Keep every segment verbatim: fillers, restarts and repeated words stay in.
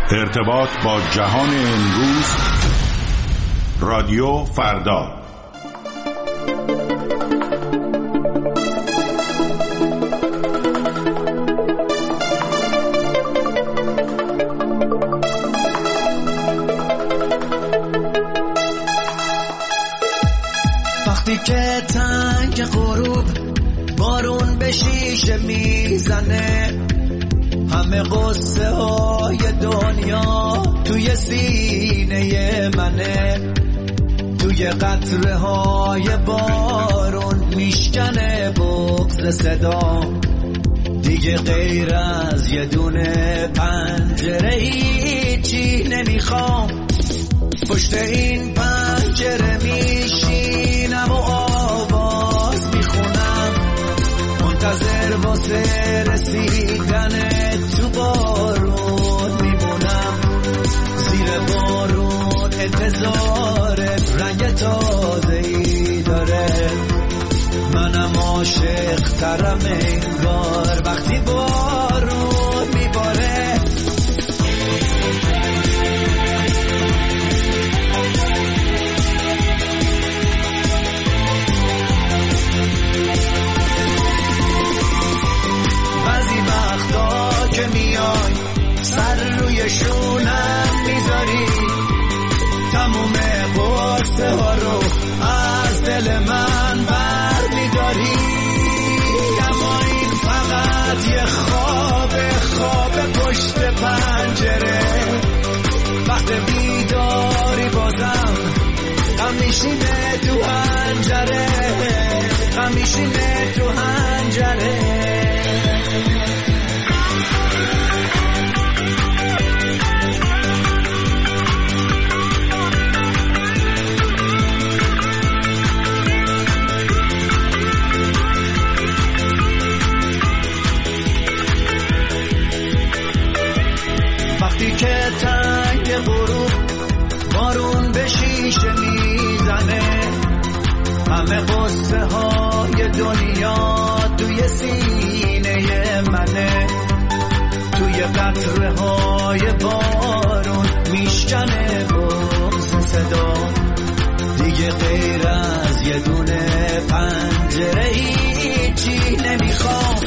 ارتباط با جهان امروز، رادیو فردا. وقتی که تنگ غروب بارون به شیشه میزنه، همه قصه های دنیا توی سینه منه، توی قطره های بارون میشکنه بغض صدا، دیگه غیر از یه دونه پنجره هیچی نمیخوام. پشت این پنجره میشینم و آواز میخونم، منتظر واسه رسیدن تو بارون میمونم. زیر بارون انتظار رنگ تازه‌ای داره، منم عاشق ترم انگار وقتی بارون میباره. بعضی وقتا که میای سر روی شونم میذاری، تموم قصه ها رو از دل من بر میداری. اما این فقط یه خواب خواب پشت پنجره، وقت بیداری بازم غم میشینه تو حنجره، غم میشینه تو حنجره. وقتی که تنگ غروب بارون به شیشه میزنه، همه قصه های دنیا توی سینه منه، توی قطره های بارون میشکنه بغض صدا، دیگه غیر از یه دونه پنجره هیچی نمیخوام.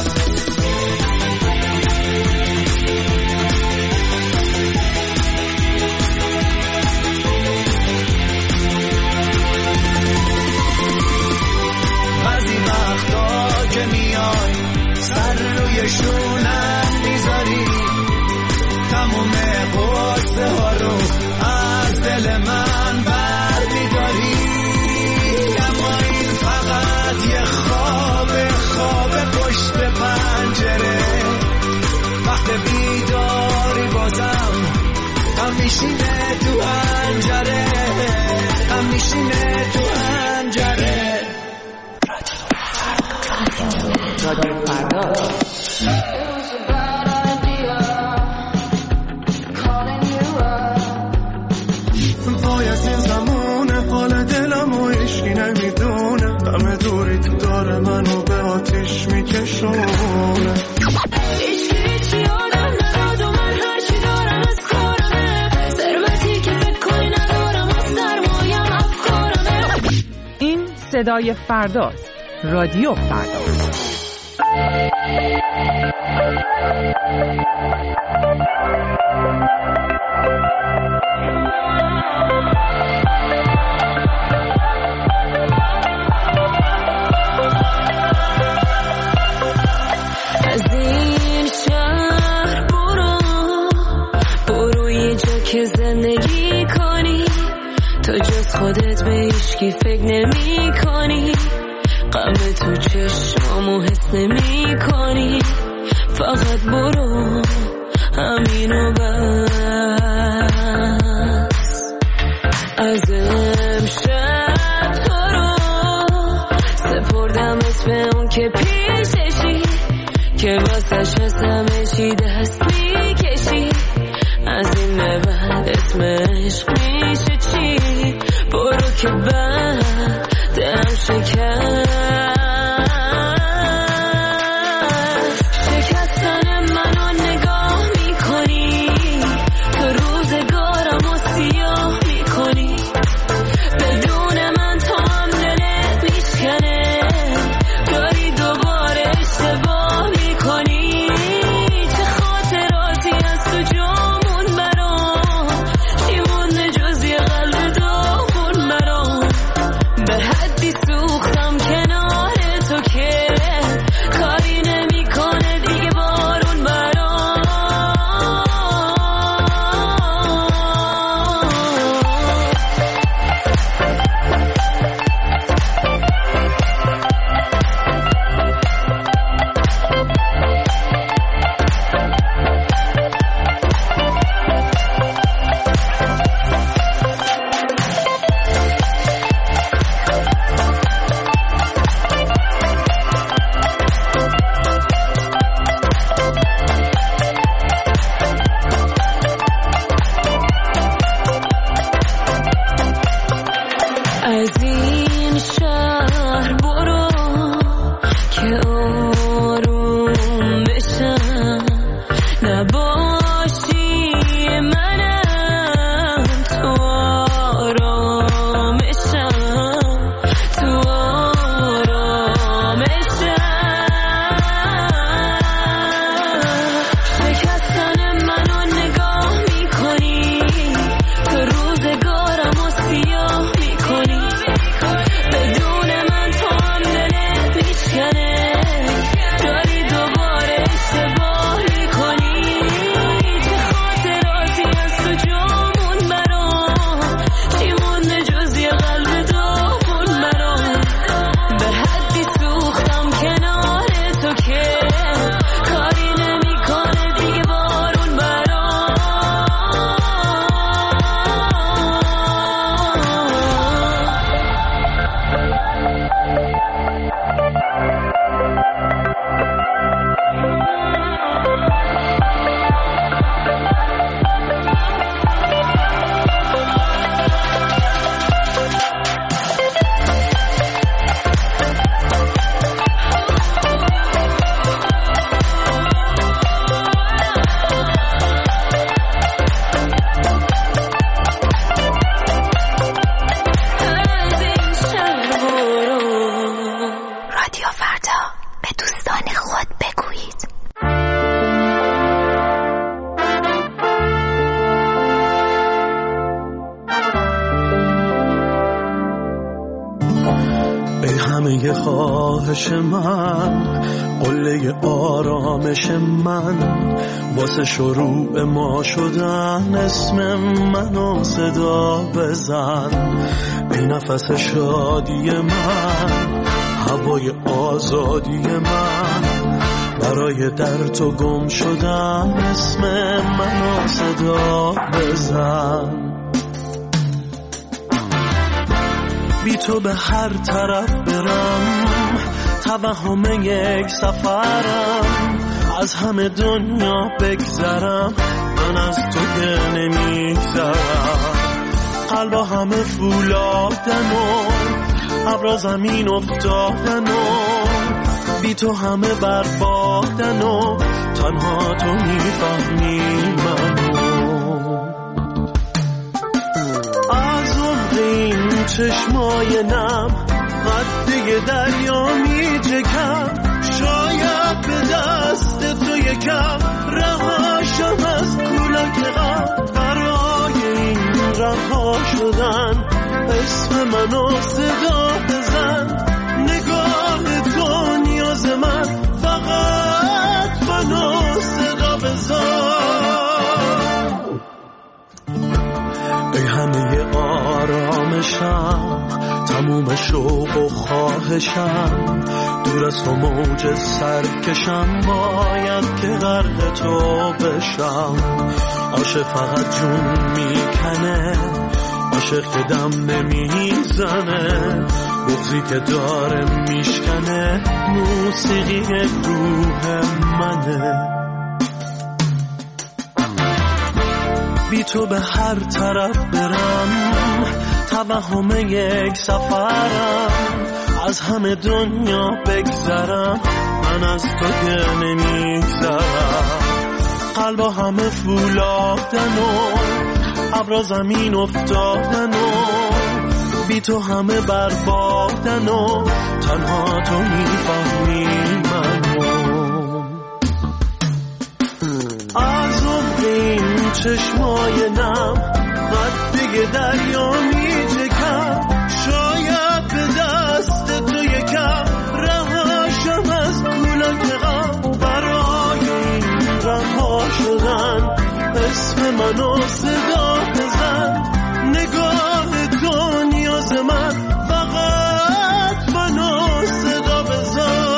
که میای سر روی شونم میذاری، تموم قصه ها رو از دل من بر میداری. اما این فقط یه خواب خواب پشت پنجره، وقت بیداری بازم هم میشینه تو حنجره، هم میشینه تو حنجره. رادیو فردا. پای از این زمونه حال دلم و عشقی نمیدونه، همه دوری تو داره منو به آتیش میکشونه. این صدای فرداست. رادیو فردا. از این شهر برو برو یه جا که زندگی کنی، تو جز خودت به هیچکی فکر نمی کنی، غم تو چشمامو حس نمی کنی، فقط برو همینو بس. از امشب تو رو سپردمت به اون که پیششی، که واسش از همه چی دست میکشی. از این به بعد اسم عشق میشه چی؟ برو که بعد دم شکست، شکستن منو همه خواهش من، قله آرامش من، واسه شروع ما شدن اسم منو صدا بزن. ای نفس شادی من، هوای آزادی من، برای در تو گم شدن اسم منو صدا بزن. بی تو به هر طرف برم، توهم یک سفرم، از همه دنیا بگذرم، من از تو که نمیگذرم. قلبا همه فولادن و ابرا زمین افتادن و بی تو همه بربادن و تنها تو میفهمی منو. از عمق این چشمای نم قده دریا میجکم، شاید به دست تو یکم رهاشم از کولاک غم. برای این رها شدن اسم منو صدا بزن. نگاه تو نیاز من، فقط منو صدا بزن. ای همه آرامشم، تموم شوق و خواهشم، دور از تو موج سرکشم، باید که غرق تو بشم. عاشق فقط جون میکنه، عاشق که دم نمیزنه، بغضی که داره میشکنه، موسیقی روح منه. بی تو به هر طرف برم، توهم یک سفرم، از همه دنیا بگذرم، من از تو که نمیگذرم. قلبا همه فولادن و ابرا زمین افتادن و بی تو همه بربادن و تنها تو میفهمی منو. از عمق این چشمای نم قده دریا میجکم، شاید به دست تو یکم رهاشم از کولاک غم. برای این رها شدن اسم منو صدا بزن. نگاه تو نیاز من، فقط منو صدا بزن.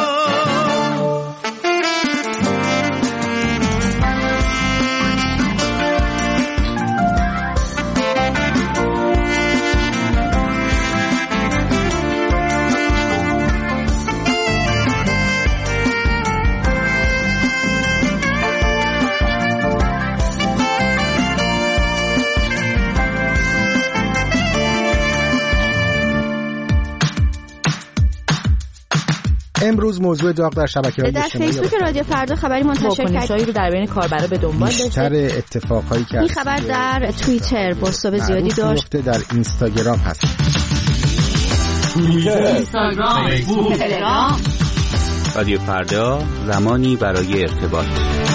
امروز موضوع داغ در شبکه‌های اجتماعی در فیسبوک رادیو فردا خبری منتشر کردیم رو در بین کاربرا به دنبال داشته. بیشتر اتفاقایی که این خبر در توییتر پست‌های زیادی داشت، در اینستاگرام هست. توییتر، اینستاگرام، فیسبوک، تلگرام. رادیو فردا، زمانی برای ارتباط.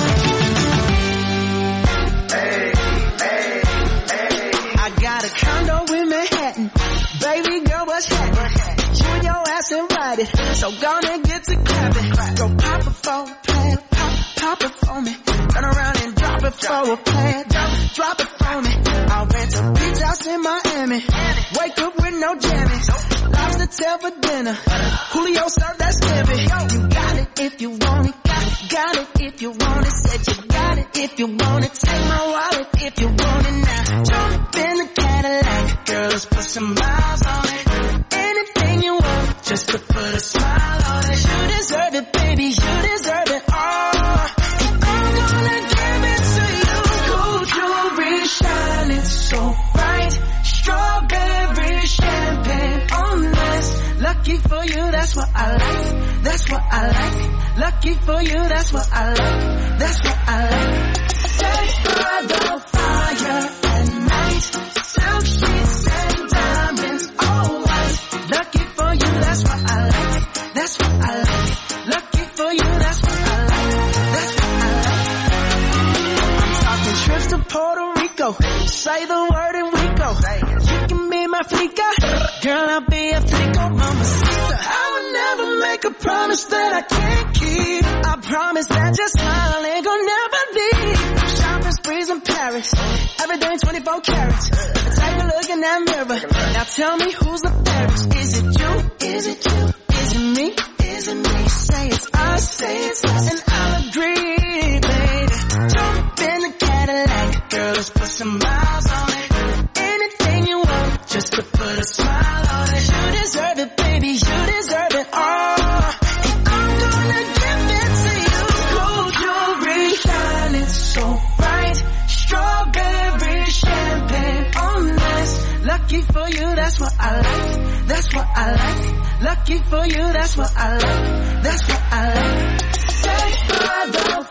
So gonna get to clapping. Go pop it for a plan, pop, pop it for me. Turn around and drop it for a plan, drop, drop it for me. I'll rent a beach house in Miami. Wake up with no jammies. Lobster tail for dinner. Julio served that scampi. You got it if you want it. Got it, got it if you want it. Said you got it if you want it. Take my wallet if you want it now. Jump in the Cadillac. Girl, let's put some miles on it. Anything you want, just to put a smile on it. You deserve it, baby, you deserve it all. And I'm gonna give it to you. Gold jewelry shining so bright. Strawberry champagne on ice. Lucky for you, that's what I like. That's what I like. Lucky for you, that's what I like. That's what I like. Set by the fire at night. Silk sheets and diamonds, all white. Lucky for you, that's what I like. That's what I like. Lucky for you, that's what I like. That's what I like. I'm talking trips to Puerto Rico. Say the word and we go. You can be my flica. Girl, I'll be a flico mama sister. I would never make a promise that I can't keep. I promise that your smile ain't gonna never leave. Shopping sprees in Paris, everything twenty-four carats. Take a look in that mirror. Now tell me who's the fairest. Is it you? Is it you? Is it me? Is it me? Say it's us, say it's us, and I'll agree, baby. Jump in the Cadillac, girl, let's put some miles on it. Anything you want, just to put a smile on it. You deserve it, baby, you deserve it all. And I'm gonna give it to you. Gold jewelry, shining so bright. Strawberry champagne on ice. Lucky for you, that's what I like. That's what I like. Lucky for you, that's what I like. That's what I like. Saved by the